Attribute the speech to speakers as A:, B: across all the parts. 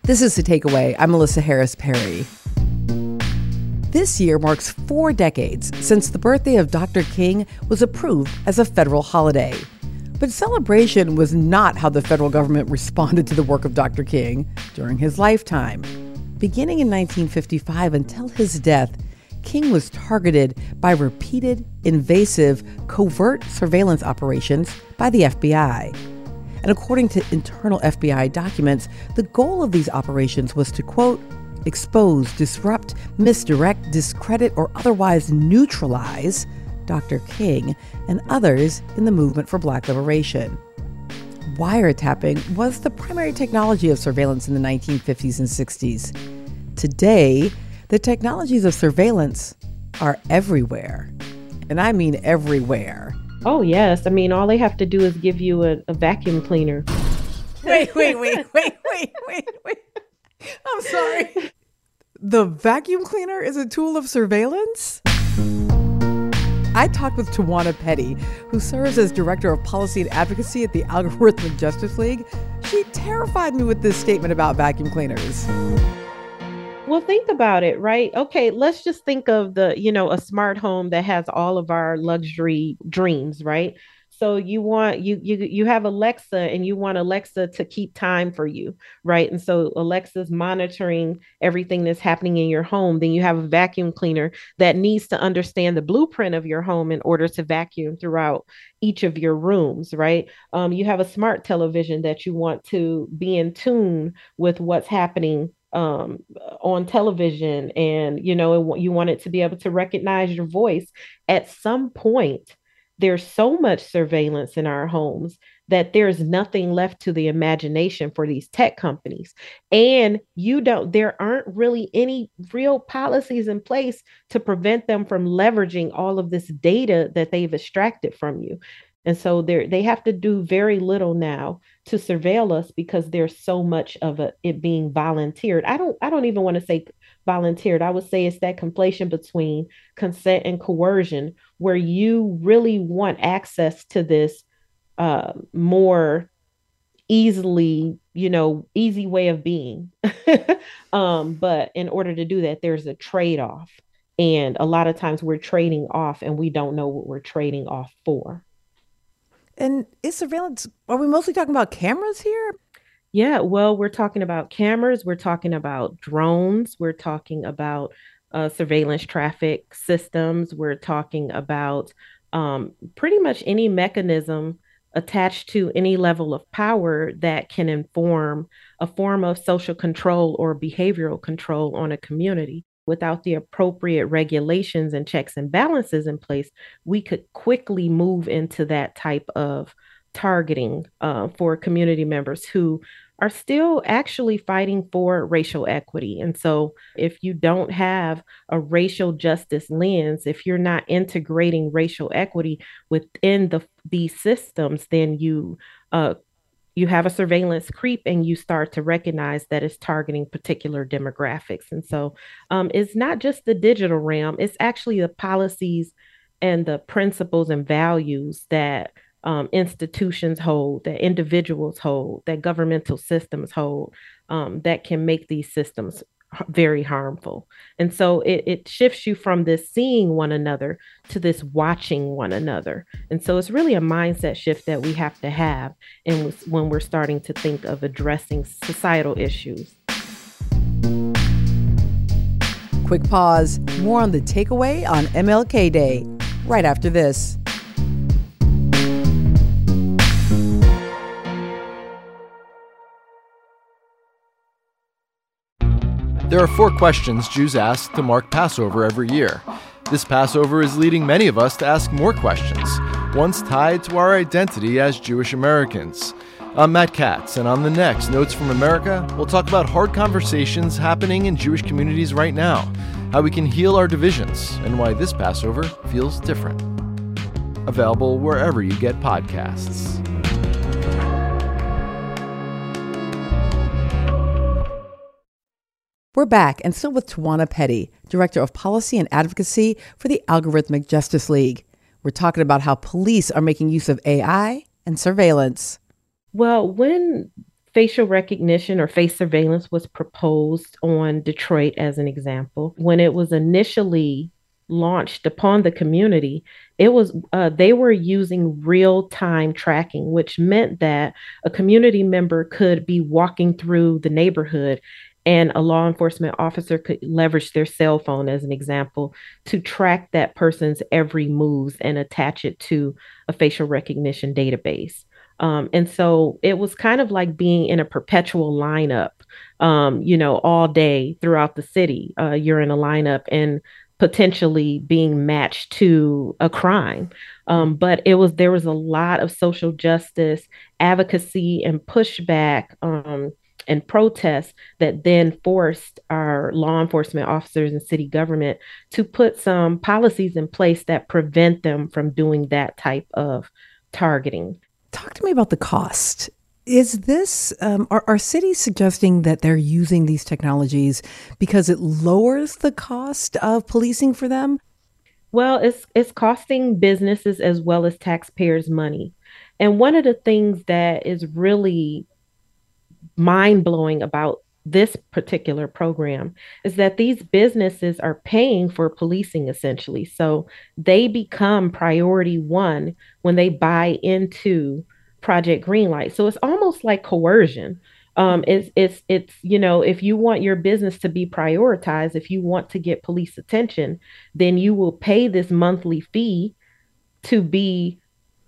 A: This is The Takeaway. I'm Melissa Harris Perry. This year marks 4 decades since the birthday of Dr. King was approved as a federal holiday. But celebration was not how the federal government responded to the work of Dr. King during his lifetime. Beginning in 1955 until his death, King was targeted by repeated, invasive, covert surveillance operations by the FBI. And according to internal FBI documents, the goal of these operations was to, quote, expose, disrupt, misdirect, discredit, or otherwise neutralize Dr. King and others in the movement for Black liberation. Wiretapping was the primary technology of surveillance in the 1950s and 60s. Today, the technologies of surveillance are everywhere. And I mean everywhere.
B: Oh, yes. I mean, all they have to do is give you a vacuum cleaner.
A: Wait. I'm sorry. The vacuum cleaner is a tool of surveillance? I talked with Tawana Petty, who serves as Director of Policy and Advocacy at the Algorithmic Justice League. She terrified me with this statement about vacuum cleaners.
B: Well, think about it, right? Okay, let's just think of a smart home that has all of our luxury dreams, right? So you have Alexa and you want Alexa to keep time for you, right? And so Alexa's monitoring everything that's happening in your home. Then you have a vacuum cleaner that needs to understand the blueprint of your home in order to vacuum throughout each of your rooms, right? You have a smart television that you want to be in tune with what's happening on television, and you want it to be able to recognize your voice. At some point, there's so much surveillance in our homes that there's nothing left to the imagination for these tech companies. And there aren't really any real policies in place to prevent them from leveraging all of this data that they've extracted from you. And so they have to do very little now to surveil us because there's so much of it being volunteered. I don't even want to say volunteered. I would say it's that conflation between consent and coercion, where you really want access to this more easy way of being. But in order to do that, there's a trade-off. And a lot of times we're trading off and we don't know what we're trading off for.
A: And is surveillance, are we mostly talking about cameras here?
B: Yeah, well, we're talking about cameras, we're talking about drones, we're talking about surveillance traffic systems, we're talking about pretty much any mechanism attached to any level of power that can inform a form of social control or behavioral control on a community. Without the appropriate regulations and checks and balances in place, we could quickly move into that type of targeting for community members who are still actually fighting for racial equity. And so if you don't have a racial justice lens, if you're not integrating racial equity within these systems, then you have a surveillance creep and you start to recognize that it's targeting particular demographics. And so it's not just the digital realm, it's actually the policies and the principles and values that institutions hold, that individuals hold, that governmental systems hold, that can make these systems very harmful. And so it shifts you from this seeing one another to this watching one another. And so it's really a mindset shift that we have to have and when we're starting to think of addressing societal issues.
A: Quick pause. More on The Takeaway on MLK Day, right after this.
C: There are 4 questions Jews ask to mark Passover every year. This Passover is leading many of us to ask more questions, ones tied to our identity as Jewish Americans. I'm Matt Katz, and on the next Notes from America, we'll talk about hard conversations happening in Jewish communities right now, how we can heal our divisions, and why this Passover feels different. Available wherever you get podcasts.
A: We're back, and still with Tawana Petty, Director of Policy and Advocacy for the Algorithmic Justice League. We're talking about how police are making use of AI and surveillance.
B: Well, when facial recognition or face surveillance was proposed on Detroit as an example. When it was initially launched upon the community, it was they were using real-time tracking, which meant that a community member could be walking through the neighborhood and a law enforcement officer could leverage their cell phone as an example to track that person's every move and attach it to a facial recognition database. And so it was kind of like being in a perpetual lineup, all day throughout the city. You're in a lineup and potentially being matched to a crime. But there was a lot of social justice advocacy and pushback and protests that then forced our law enforcement officers and city government to put some policies in place that prevent them from doing that type of targeting.
A: Talk to me about the cost. Is this, are cities suggesting that they're using these technologies because it lowers the cost of policing for them?
B: Well, it's costing businesses as well as taxpayers money. And one of the things that is really mind-blowing about this particular program is that these businesses are paying for policing essentially. So they become priority one when they buy into Project Greenlight. So it's almost like coercion. It's if you want your business to be prioritized, if you want to get police attention, then you will pay this monthly fee to be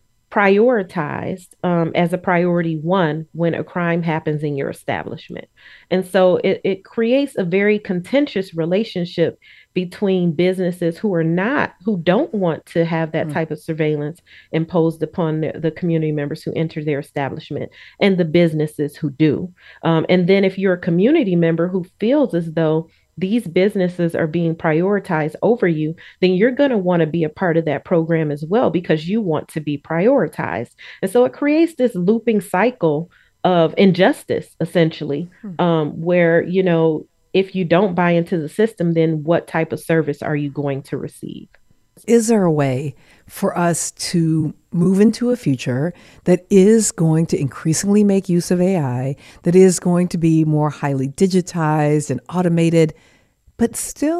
B: prioritized as a priority one when a crime happens in your establishment. And so it creates a very contentious relationship between businesses who don't want to have that type of surveillance imposed upon the community members who enter their establishment and the businesses who do. And then if you're a community member who feels as though these businesses are being prioritized over you, then you're going to want to be a part of that program as well because you want to be prioritized. And so it creates this looping cycle of injustice, essentially, where, if you don't buy into the system, then what type of service are you going to receive?
A: Is there a way for us to move into a future that is going to increasingly make use of AI, that is going to be more highly digitized and automated, but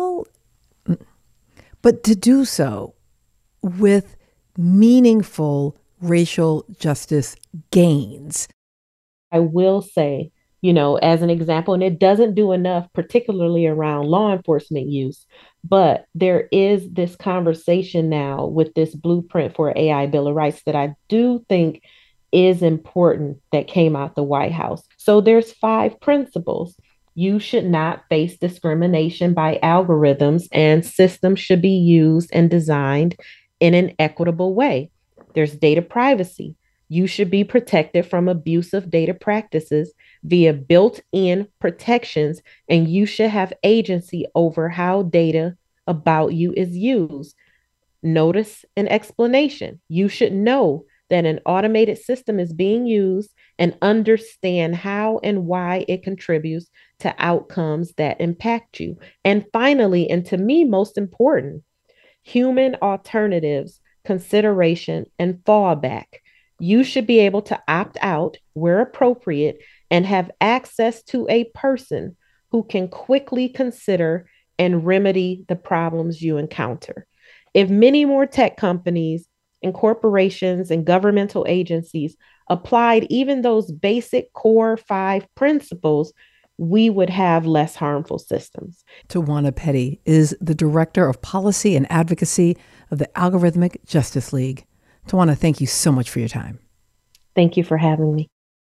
A: to do so with meaningful racial justice gains?
B: I will say, as an example, and it doesn't do enough, particularly around law enforcement use, but there is this conversation now with this blueprint for AI Bill of Rights that I do think is important that came out the White House. So there's 5 principles. You should not face discrimination by algorithms, and systems should be used and designed in an equitable way. There's data privacy. You should be protected from abusive data practices via built-in protections, and you should have agency over how data about you is used. Notice and explanation. You should know that an automated system is being used and understand how and why it contributes to outcomes that impact you. And finally, and to me, most important, human alternatives, consideration, and fallback. You should be able to opt out where appropriate and have access to a person who can quickly consider and remedy the problems you encounter. If many more tech companies and corporations and governmental agencies applied even those basic core 5 principles, we would have less harmful systems.
A: Tawana Petty is the Director of Policy and Advocacy of the Algorithmic Justice League. Tawana, thank you so much for your time.
B: Thank you for having me.